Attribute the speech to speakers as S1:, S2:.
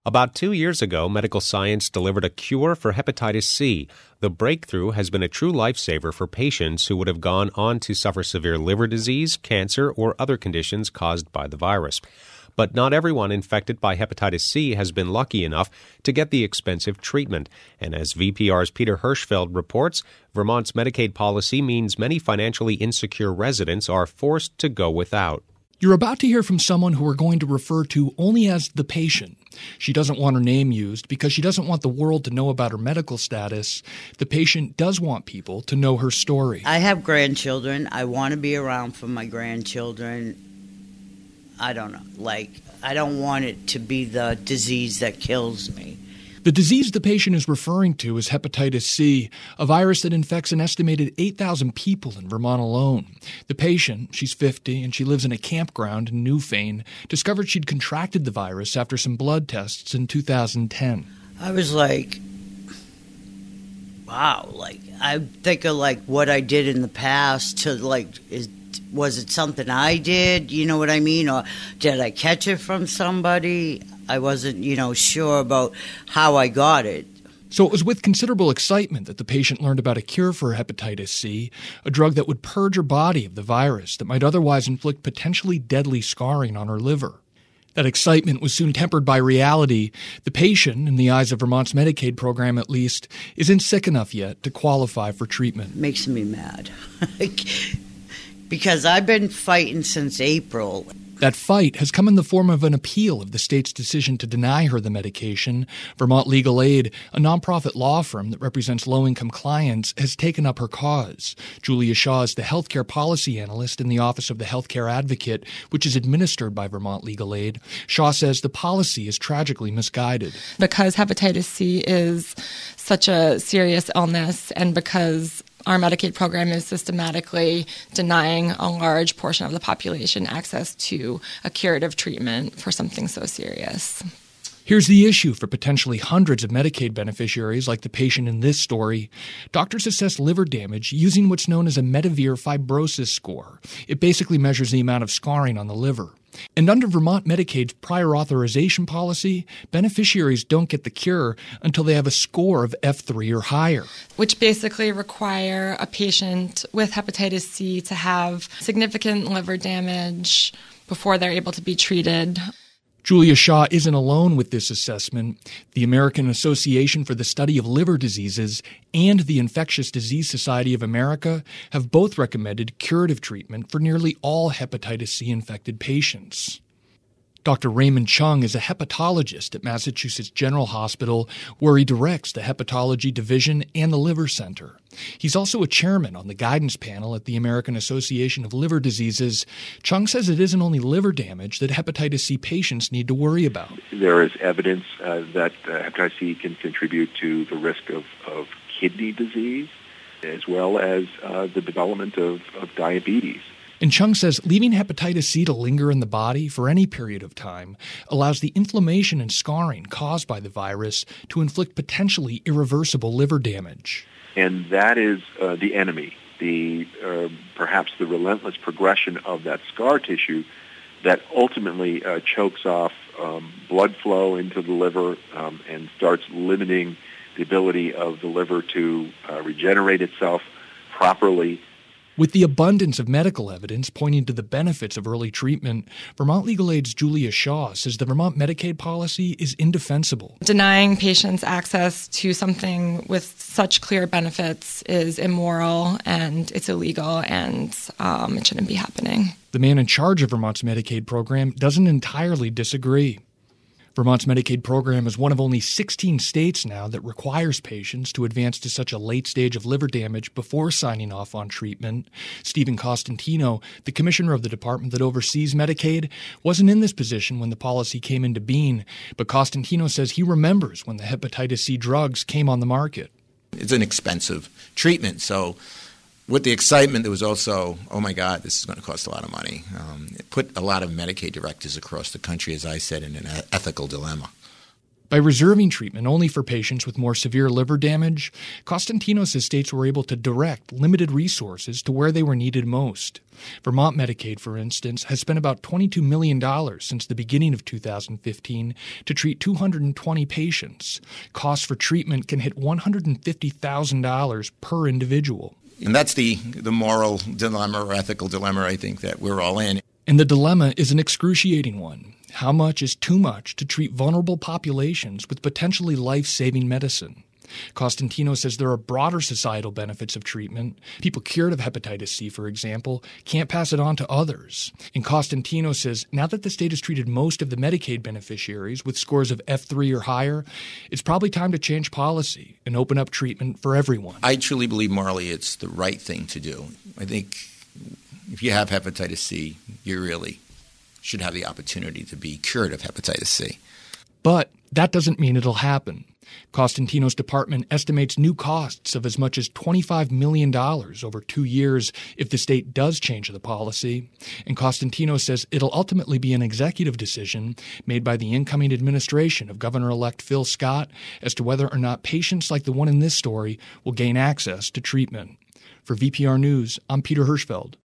S1: About 2 years ago, medical science delivered a cure for hepatitis C. The breakthrough has been a true lifesaver for patients who would have gone on to suffer severe liver disease, cancer, or other conditions caused by the virus. But not everyone infected by hepatitis C has been lucky enough to get the expensive treatment. And as VPR's Peter Hirschfeld reports, Vermont's Medicaid policy means many financially insecure residents are forced to go without.
S2: You're about to hear from someone who we're going to refer to only as the patient. She doesn't want her name used because she doesn't want the world to know about her medical status. The patient does want people to know her story.
S3: I have grandchildren. I want to be around for my grandchildren. I don't know. I don't want it to be the disease that kills me.
S2: The disease the patient is referring to is hepatitis C, a virus that infects an estimated 8,000 people in Vermont alone. The patient, she's 50 and she lives in a campground in Newfane, discovered she'd contracted the virus after some blood tests in 2010.
S3: I was like, wow, I think of what I did in the past to was it something I did, you know what I mean? Or did I catch it from somebody? I wasn't, sure about how I got it.
S2: So it was with considerable excitement that the patient learned about a cure for hepatitis C, a drug that would purge her body of the virus that might otherwise inflict potentially deadly scarring on her liver. That excitement was soon tempered by reality. The patient, in the eyes of Vermont's Medicaid program at least, isn't sick enough yet to qualify for treatment.
S3: Makes me mad. Because I've been fighting since April.
S2: That fight has come in the form of an appeal of the state's decision to deny her the medication. Vermont Legal Aid, a nonprofit law firm that represents low-income clients, has taken up her cause. Julia Shaw is the healthcare policy analyst in the Office of the Healthcare Advocate, which is administered by Vermont Legal Aid. Shaw says the policy is tragically misguided.
S4: Because hepatitis C is such a serious illness and because our Medicaid program is systematically denying a large portion of the population access to a curative treatment for something so serious.
S2: Here's the issue for potentially hundreds of Medicaid beneficiaries like the patient in this story. Doctors assess liver damage using what's known as a Medivir fibrosis score. It basically measures the amount of scarring on the liver. And under Vermont Medicaid's prior authorization policy, beneficiaries don't get the cure until they have a score of F3 or higher.
S4: Which basically require a patient with hepatitis C to have significant liver damage before they're able to be treated.
S2: Julia Shaw isn't alone with this assessment. The American Association for the Study of Liver Diseases and the Infectious Disease Society of America have both recommended curative treatment for nearly all hepatitis C-infected patients. Dr. Raymond Chung is a hepatologist at Massachusetts General Hospital, where he directs the Hepatology Division and the Liver Center. He's also a chairman on the guidance panel at the American Association of Liver Diseases. Chung says it isn't only liver damage that hepatitis C patients need to worry about.
S5: There is evidence that hepatitis C can contribute to the risk of kidney disease, as well as the development of diabetes.
S2: And Chung says leaving hepatitis C to linger in the body for any period of time allows the inflammation and scarring caused by the virus to inflict potentially irreversible liver damage.
S5: And that is the enemy, perhaps the relentless progression of that scar tissue that ultimately chokes off blood flow into the liver and starts limiting the ability of the liver to regenerate itself properly.
S2: With the abundance of medical evidence pointing to the benefits of early treatment, Vermont Legal Aid's Julia Shaw says the Vermont Medicaid policy is indefensible.
S4: Denying patients access to something with such clear benefits is immoral and it's illegal and it shouldn't be happening.
S2: The man in charge of Vermont's Medicaid program doesn't entirely disagree. Vermont's Medicaid program is one of only 16 states now that requires patients to advance to such a late stage of liver damage before signing off on treatment. Stephen Costantino, the commissioner of the department that oversees Medicaid, wasn't in this position when the policy came into being, but Costantino says he remembers when the hepatitis C drugs came on the market.
S6: It's an expensive treatment, so with the excitement, there was also, oh my God, this is going to cost a lot of money. It put a lot of Medicaid directors across the country, as I said, in an ethical dilemma.
S2: By reserving treatment only for patients with more severe liver damage, Konstantinos says states were able to direct limited resources to where they were needed most. Vermont Medicaid, for instance, has spent about $22 million since the beginning of 2015 to treat 220 patients. Costs for treatment can hit $150,000 per individual.
S6: And that's the moral dilemma or ethical dilemma, I think, that we're all in.
S2: And the dilemma is an excruciating one. How much is too much to treat vulnerable populations with potentially life-saving medicine? Konstantinos says there are broader societal benefits of treatment. People cured of hepatitis C, for example, can't pass it on to others. And Konstantinos says now that the state has treated most of the Medicaid beneficiaries with scores of F3 or higher, it's probably time to change policy and open up treatment for everyone.
S6: I truly believe morally it's the right thing to do. I think if you have hepatitis C, you really should have the opportunity to be cured of hepatitis C.
S2: But that doesn't mean it'll happen. Konstantinos' department estimates new costs of as much as $25 million over 2 years if the state does change the policy. And Konstantinos says it'll ultimately be an executive decision made by the incoming administration of Governor-elect Phil Scott as to whether or not patients like the one in this story will gain access to treatment. For VPR News, I'm Peter Hirschfeld.